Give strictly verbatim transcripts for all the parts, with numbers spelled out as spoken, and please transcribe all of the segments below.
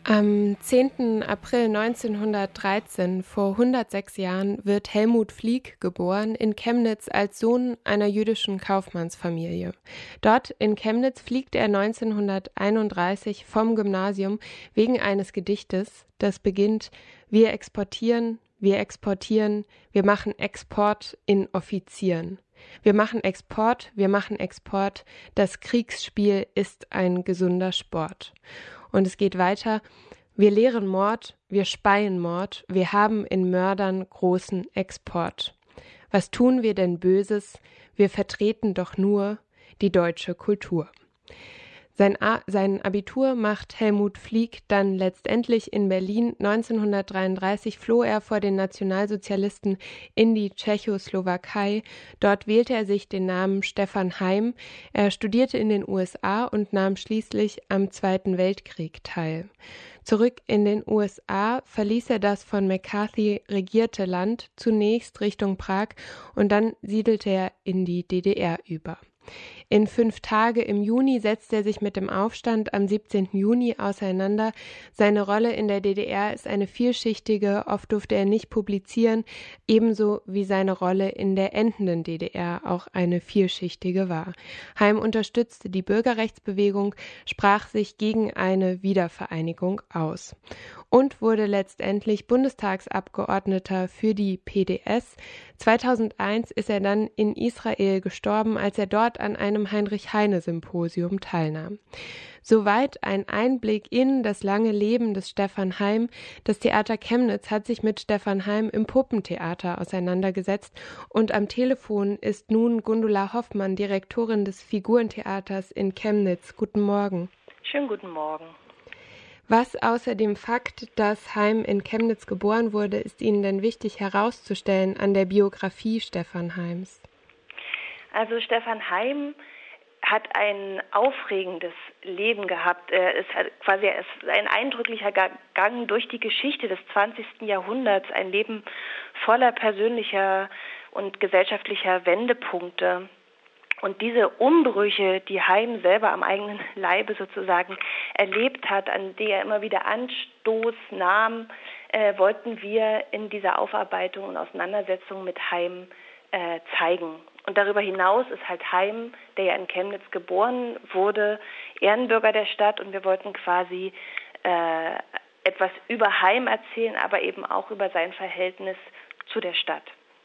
Am zehnten April neunzehnhundertdreizehn, vor hundertsechs Jahren, wird Helmut Flieg geboren in Chemnitz als Sohn einer jüdischen Kaufmannsfamilie. Dort in Chemnitz fliegt er neunzehnhunderteinunddreißig vom Gymnasium wegen eines Gedichtes, das beginnt: Wir exportieren, wir exportieren, wir machen Export in Offizieren. Wir machen Export, wir machen Export, das Kriegsspiel ist ein gesunder Sport. Und es geht weiter: Wir lehren Mord, wir speien Mord, wir haben in Mördern großen Export. Was tun wir denn Böses? Wir vertreten doch nur die deutsche Kultur. Sein, A- sein Abitur macht Helmut Flieg dann letztendlich in Berlin. neunzehnhundertdreiunddreißig floh er vor den Nationalsozialisten in die Tschechoslowakei. Dort wählte er sich den Namen Stefan Heym. Er studierte in den U S A und nahm schließlich am Zweiten Weltkrieg teil. Zurück in den U S A verließ er das von McCarthy regierte Land, zunächst Richtung Prag, und dann siedelte er in die D D R über. In Fünf Tage im Juni setzt er sich mit dem Aufstand am siebzehnten Juni auseinander. Seine Rolle in der D D R ist eine vielschichtige, oft durfte er nicht publizieren, ebenso wie seine Rolle in der endenden D D R auch eine vielschichtige war. Heym unterstützte die Bürgerrechtsbewegung, sprach sich gegen eine Wiedervereinigung aus und wurde letztendlich Bundestagsabgeordneter für die P D S. zweitausendeins ist er dann in Israel gestorben, als er dort an einem Heinrich-Heine-Symposium teilnahm. Soweit ein Einblick in das lange Leben des Stefan Heym. Das Theater Chemnitz hat sich mit Stefan Heym im Puppentheater auseinandergesetzt und am Telefon ist nun Gundula Hoffmann, Direktorin des Figurentheaters in Chemnitz. Guten Morgen. Schönen guten Morgen. Was außer dem Fakt, dass Heym in Chemnitz geboren wurde, ist Ihnen denn wichtig herauszustellen an der Biografie Stefan Heims? Also Stefan Heym hat ein aufregendes Leben gehabt. Er ist quasi er ist ein eindrücklicher Gang durch die Geschichte des zwanzigsten Jahrhunderts, ein Leben voller persönlicher und gesellschaftlicher Wendepunkte. Und diese Umbrüche, die Heym selber am eigenen Leibe sozusagen erlebt hat, an die er immer wieder Anstoß nahm, äh, wollten wir in dieser Aufarbeitung und Auseinandersetzung mit Heym äh, zeigen. Und darüber hinaus ist halt Heym, der ja in Chemnitz geboren wurde, Ehrenbürger der Stadt, und wir wollten quasi äh, etwas über Heym erzählen, aber eben auch über sein Verhältnis zu der Stadt.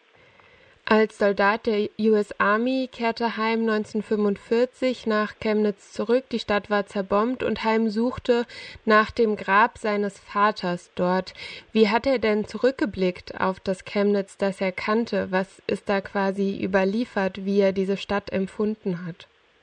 Als Soldat der U S Army kehrte Heym neunzehnhundertfünfundvierzig nach Chemnitz zurück. Die Stadt war zerbombt und Heym suchte nach dem Grab seines Vaters dort. Wie hat er denn zurückgeblickt auf das Chemnitz, das er kannte? Was ist da quasi überliefert, wie er diese Stadt empfunden hat?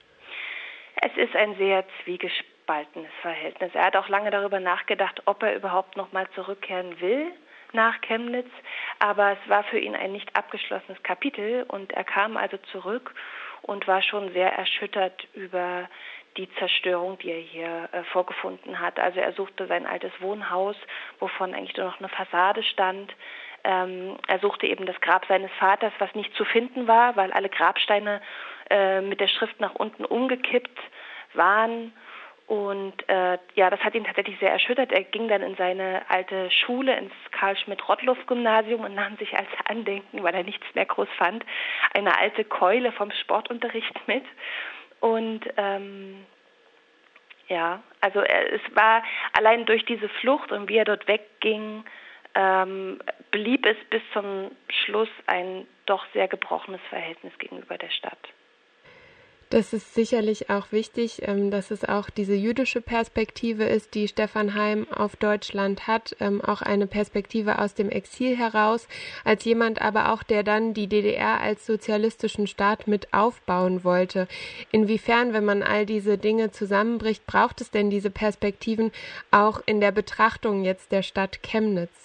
Es ist ein sehr zwiegespaltenes Verhältnis. Er hat auch lange darüber nachgedacht, ob er überhaupt noch mal zurückkehren will nach Chemnitz, aber es war für ihn ein nicht abgeschlossenes Kapitel und er kam also zurück und war schon sehr erschüttert über die Zerstörung, die er hier äh, vorgefunden hat. Also er suchte sein altes Wohnhaus, wovon eigentlich nur noch eine Fassade stand. Ähm, er suchte eben das Grab seines Vaters, was nicht zu finden war, weil alle Grabsteine äh, mit der Schrift nach unten umgekippt waren. Und äh, ja, das hat ihn tatsächlich sehr erschüttert. Er ging dann in seine alte Schule, ins Karl-Schmidt-Rottluff-Gymnasium, und nahm sich als Andenken, weil er nichts mehr groß fand, eine alte Keule vom Sportunterricht mit. Und ähm, ja, also er, es war allein durch diese Flucht und wie er dort wegging, ähm, blieb es bis zum Schluss ein doch sehr gebrochenes Verhältnis gegenüber der Stadt. Das ist sicherlich auch wichtig, dass es auch diese jüdische Perspektive ist, die Stefan Heym auf Deutschland hat, auch eine Perspektive aus dem Exil heraus, als jemand aber auch, der dann die D D R als sozialistischen Staat mit aufbauen wollte. Inwiefern, wenn man all diese Dinge zusammenbricht, braucht es denn diese Perspektiven auch in der Betrachtung jetzt der Stadt Chemnitz?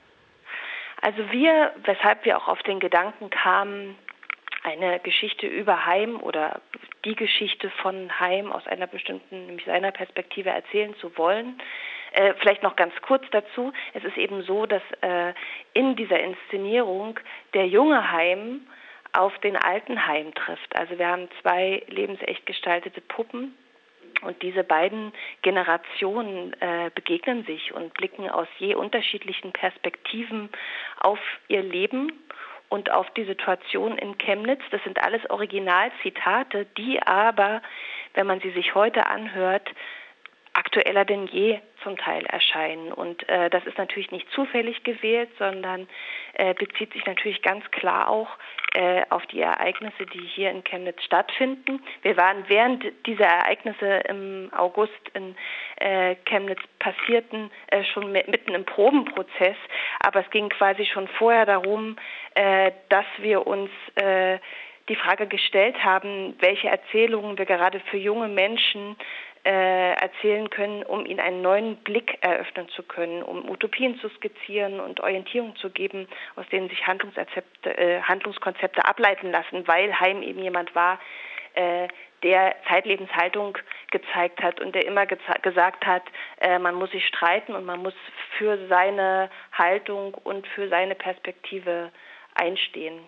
Also wir, weshalb wir auch auf den Gedanken kamen, eine Geschichte über Heym oder die Geschichte von Heym aus einer bestimmten, nämlich seiner Perspektive erzählen zu wollen. Äh, vielleicht noch ganz kurz dazu. Es ist eben so, dass äh, in dieser Inszenierung der junge Heym auf den alten Heym trifft. Also wir haben zwei lebensecht gestaltete Puppen, Und diese beiden Generationen äh, begegnen sich und blicken aus je unterschiedlichen Perspektiven auf ihr Leben und auf die Situation in Chemnitz. Das sind alles Originalzitate, die aber, wenn man sie sich heute anhört, aktueller denn je zum Teil erscheinen. Und äh, das ist natürlich nicht zufällig gewählt, sondern äh, bezieht sich natürlich ganz klar auch äh, auf die Ereignisse, die hier in Chemnitz stattfinden. Wir waren während dieser Ereignisse im August in äh, Chemnitz passierten, äh, schon mitten im Probenprozess, aber es ging quasi schon vorher darum, äh, dass wir uns äh, die Frage gestellt haben, welche Erzählungen wir gerade für junge Menschen äh, erzählen können, um ihnen einen neuen Blick eröffnen zu können, um Utopien zu skizzieren und Orientierung zu geben, aus denen sich Handlungskonzepte, äh, Handlungskonzepte ableiten lassen, weil Heim eben jemand war, äh, der Zeitlebenshaltung gezeigt hat und der immer geza- gesagt hat, äh, man muss sich streiten und man muss für seine Haltung und für seine Perspektive einstehen.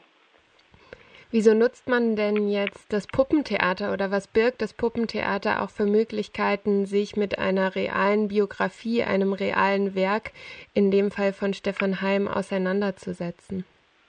Wieso nutzt man denn jetzt das Puppentheater oder was birgt das Puppentheater auch für Möglichkeiten, sich mit einer realen Biografie, einem realen Werk, in dem Fall von Stefan Heim, auseinanderzusetzen?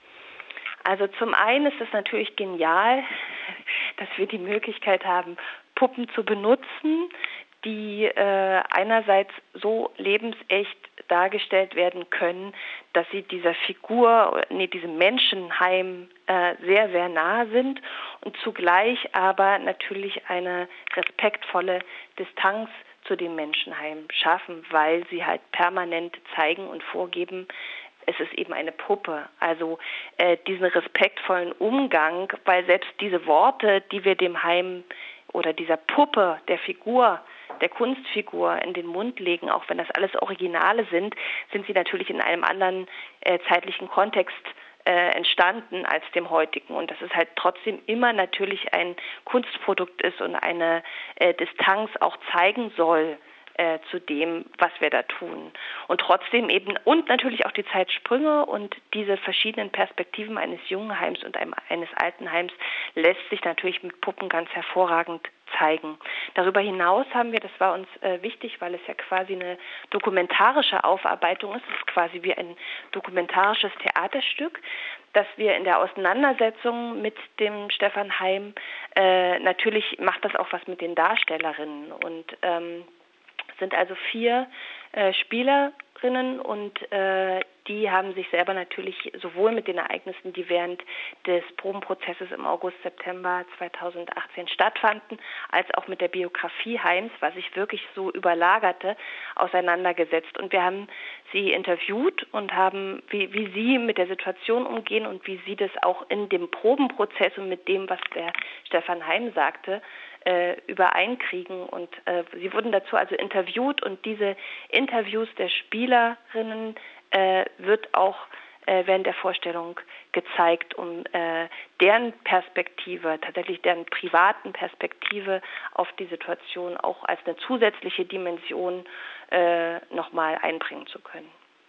Also zum einen ist es natürlich genial, dass wir die Möglichkeit haben, Puppen zu benutzen, die äh, einerseits so lebensecht dargestellt werden können, dass sie dieser Figur, nee, diesem Menschenheim äh, sehr, sehr nah sind und zugleich aber natürlich eine respektvolle Distanz zu dem Menschenheim schaffen, weil sie halt permanent zeigen und vorgeben, es ist eben eine Puppe. Also äh, diesen respektvollen Umgang, weil selbst diese Worte, die wir dem Heim oder dieser Puppe, der Figur, der Kunstfigur in den Mund legen, auch wenn das alles Originale sind, sind sie natürlich in einem anderen äh, zeitlichen Kontext äh, entstanden als dem heutigen. Und dass es halt trotzdem immer natürlich ein Kunstprodukt ist und eine äh, Distanz auch zeigen soll äh, zu dem, was wir da tun. Und trotzdem eben, und natürlich auch die Zeitsprünge und diese verschiedenen Perspektiven eines jungen Heims und einem, eines alten Heims lässt sich natürlich mit Puppen ganz hervorragend zeigen. Darüber hinaus haben wir, das war uns äh, wichtig, weil es ja quasi eine dokumentarische Aufarbeitung ist, es ist quasi wie ein dokumentarisches Theaterstück, dass wir in der Auseinandersetzung mit dem Stefan Heim, äh, natürlich macht das auch was mit den Darstellerinnen und ähm, sind also vier äh, Spielerinnen und äh, die haben sich selber natürlich sowohl mit den Ereignissen, die während des Probenprozesses im August, September zweitausendachtzehn stattfanden, als auch mit der Biografie Heims, was sich wirklich so überlagerte, auseinandergesetzt. Und wir haben sie interviewt und haben, wie, wie sie mit der Situation umgehen und wie sie das auch in dem Probenprozess und mit dem, was der Stefan Heim sagte, äh, übereinkriegen. Und äh, sie wurden dazu also interviewt und diese Interviews der Spielerinnen äh, wird auch äh, während der Vorstellung gezeigt, um äh, deren Perspektive, tatsächlich deren privaten Perspektive auf die Situation auch als eine zusätzliche Dimension äh, nochmal einbringen zu können.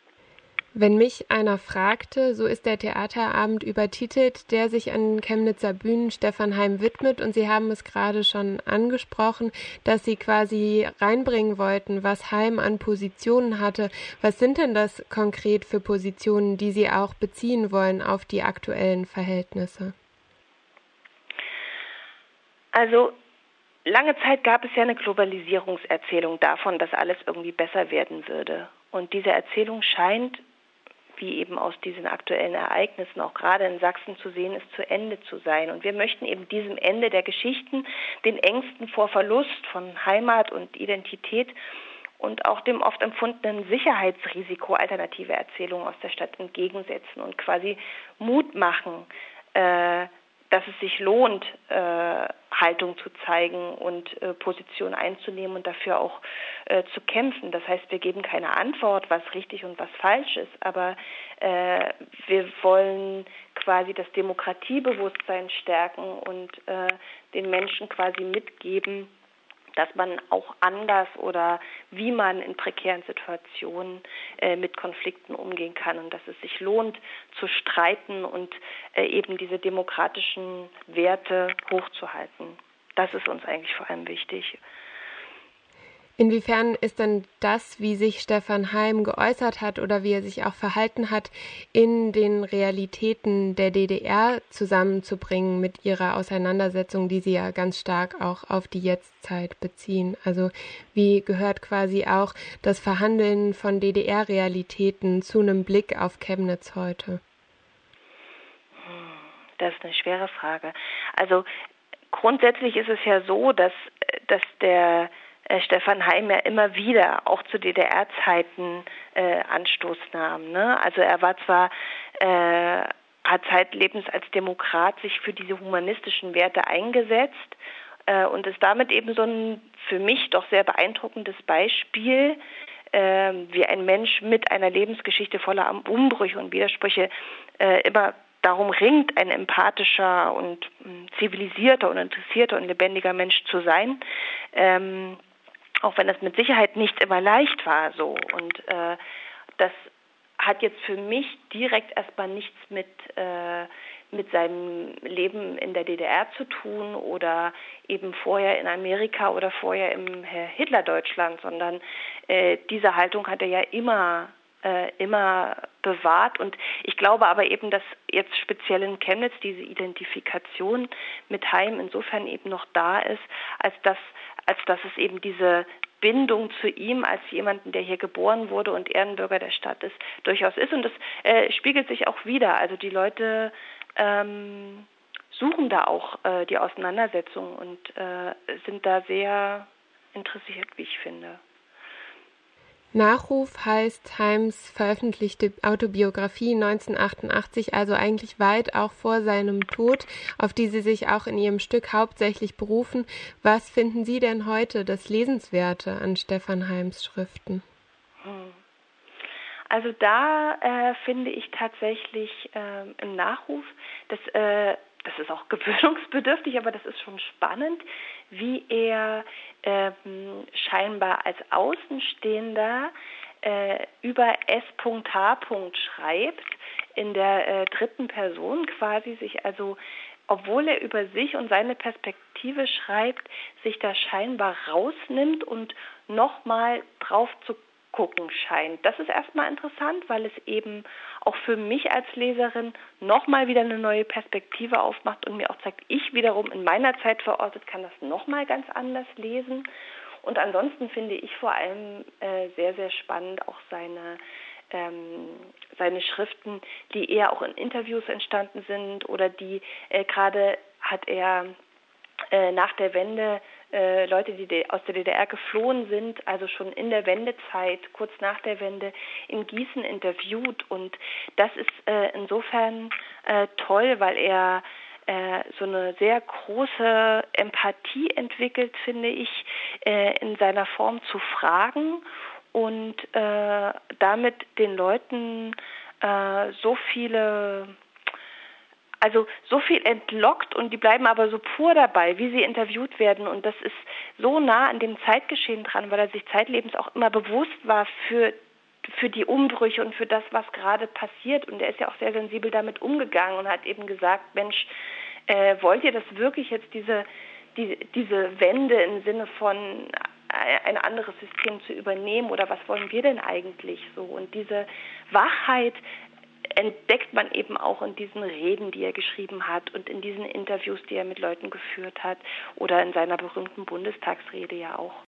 Wenn mich einer fragte, so ist der Theaterabend übertitelt, der sich an Chemnitzer Bühnen Stefan Heim widmet. Und Sie haben es gerade schon angesprochen, dass Sie quasi reinbringen wollten, was Heim an Positionen hatte. Was sind denn das konkret für Positionen, die Sie auch beziehen wollen auf die aktuellen Verhältnisse? Also lange Zeit gab es ja eine Globalisierungserzählung davon, dass alles irgendwie besser werden würde. Und diese Erzählung scheint, wie eben aus diesen aktuellen Ereignissen auch gerade in Sachsen zu sehen ist, zu Ende zu sein. Und wir möchten eben diesem Ende der Geschichten, den Ängsten vor Verlust von Heimat und Identität und auch dem oft empfundenen Sicherheitsrisiko alternative Erzählungen aus der Stadt entgegensetzen und quasi Mut machen, äh, dass es sich lohnt, äh, Haltung zu zeigen und äh, Position einzunehmen und dafür auch äh, zu kämpfen. Das heißt, wir geben keine Antwort, was richtig und was falsch ist, aber äh, wir wollen quasi das Demokratiebewusstsein stärken und äh, den Menschen quasi mitgeben, dass man auch anders oder wie man in prekären Situationen äh, mit Konflikten umgehen kann und dass es sich lohnt zu streiten und äh, eben diese demokratischen Werte hochzuhalten. Das ist uns eigentlich vor allem wichtig. Inwiefern ist denn das, wie sich Stefan Heym geäußert hat oder wie er sich auch verhalten hat, in den Realitäten der D D R zusammenzubringen mit ihrer Auseinandersetzung, die sie ja ganz stark auch auf die Jetztzeit beziehen? Also wie gehört quasi auch das Verhandeln von D D R-Realitäten zu einem Blick auf Chemnitz heute? Das ist eine schwere Frage. Also grundsätzlich ist es ja so, dass, dass der Stefan Heym ja immer wieder auch zu D D R-Zeiten äh, Anstoß nahm. Ne? Also er war zwar, äh, hat zeitlebens als Demokrat sich für diese humanistischen Werte eingesetzt äh, und ist damit eben so ein für mich doch sehr beeindruckendes Beispiel, äh, wie ein Mensch mit einer Lebensgeschichte voller Umbrüche und Widersprüche äh, immer darum ringt, ein empathischer und mh, zivilisierter und interessierter und lebendiger Mensch zu sein. Ähm, Auch wenn das mit Sicherheit nicht immer leicht war, so. Und äh, das hat jetzt für mich direkt erstmal nichts mit, äh, mit seinem Leben in der D D R zu tun oder eben vorher in Amerika oder vorher im Hitlerdeutschland, sondern äh, diese Haltung hat er ja immer äh, immer bewahrt. Und ich glaube aber eben, dass jetzt speziell in Chemnitz diese Identifikation mit Heym insofern eben noch da ist, als dass als dass es eben diese Bindung zu ihm als jemanden, der hier geboren wurde und Ehrenbürger der Stadt ist, durchaus ist. Und das äh, spiegelt sich auch wieder. Also die Leute ähm, suchen da auch äh, die Auseinandersetzung und äh, sind da sehr interessiert, wie ich finde. Nachruf heißt Heims veröffentlichte Autobiografie neunzehnhundertachtundachtzig, also eigentlich weit auch vor seinem Tod, auf die Sie sich auch in Ihrem Stück hauptsächlich berufen. Was finden Sie denn heute das Lesenswerte an Stefan Heims Schriften? Also da äh, finde ich tatsächlich äh, im Nachruf, dass äh, das ist auch gewöhnungsbedürftig, aber das ist schon spannend, wie er ähm, scheinbar als Außenstehender äh, über S H. schreibt, in der äh, dritten Person quasi sich also, obwohl er über sich und seine Perspektive schreibt, sich da scheinbar rausnimmt und nochmal drauf zu gucken scheint. Das ist erstmal interessant, weil es eben auch für mich als Leserin nochmal wieder eine neue Perspektive aufmacht und mir auch zeigt, ich wiederum in meiner Zeit verortet kann das nochmal ganz anders lesen. Und ansonsten finde ich vor allem äh, sehr, sehr spannend auch seine ähm, seine Schriften, die eher auch in Interviews entstanden sind oder die äh, gerade hat er äh, nach der Wende äh, Leute, die aus der D D R geflohen sind, also schon in der Wendezeit, kurz nach der Wende, in Gießen interviewt. Und das ist äh, insofern äh, toll, weil er äh, so eine sehr große Empathie entwickelt, finde ich, äh, in seiner Form zu fragen und äh, damit den Leuten äh, so viele Also so viel entlockt und die bleiben aber so pur dabei, wie sie interviewt werden. Und das ist so nah an dem Zeitgeschehen dran, weil er sich zeitlebens auch immer bewusst war für, für die Umbrüche und für das, was gerade passiert. Und er ist ja auch sehr sensibel damit umgegangen und hat eben gesagt, Mensch, äh, wollt ihr das wirklich jetzt, diese, die, diese Wende im Sinne von ein anderes System zu übernehmen oder was wollen wir denn eigentlich so? Und diese Wachheit entdeckt man eben auch in diesen Reden, die er geschrieben hat und in diesen Interviews, die er mit Leuten geführt hat oder in seiner berühmten Bundestagsrede ja auch.